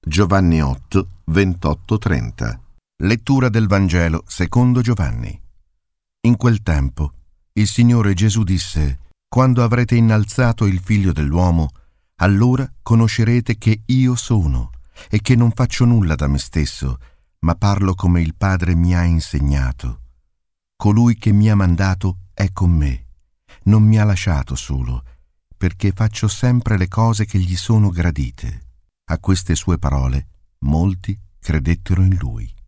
Giovanni 8, 28-30. Lettura del Vangelo secondo Giovanni. In quel tempo il Signore Gesù disse: «Quando avrete innalzato il Figlio dell'uomo, allora conoscerete che io sono e che non faccio nulla da me stesso, ma parlo come il Padre mi ha insegnato. Colui che mi ha mandato è con me, non mi ha lasciato solo, perché faccio sempre le cose che gli sono gradite». A queste sue parole molti credettero in lui.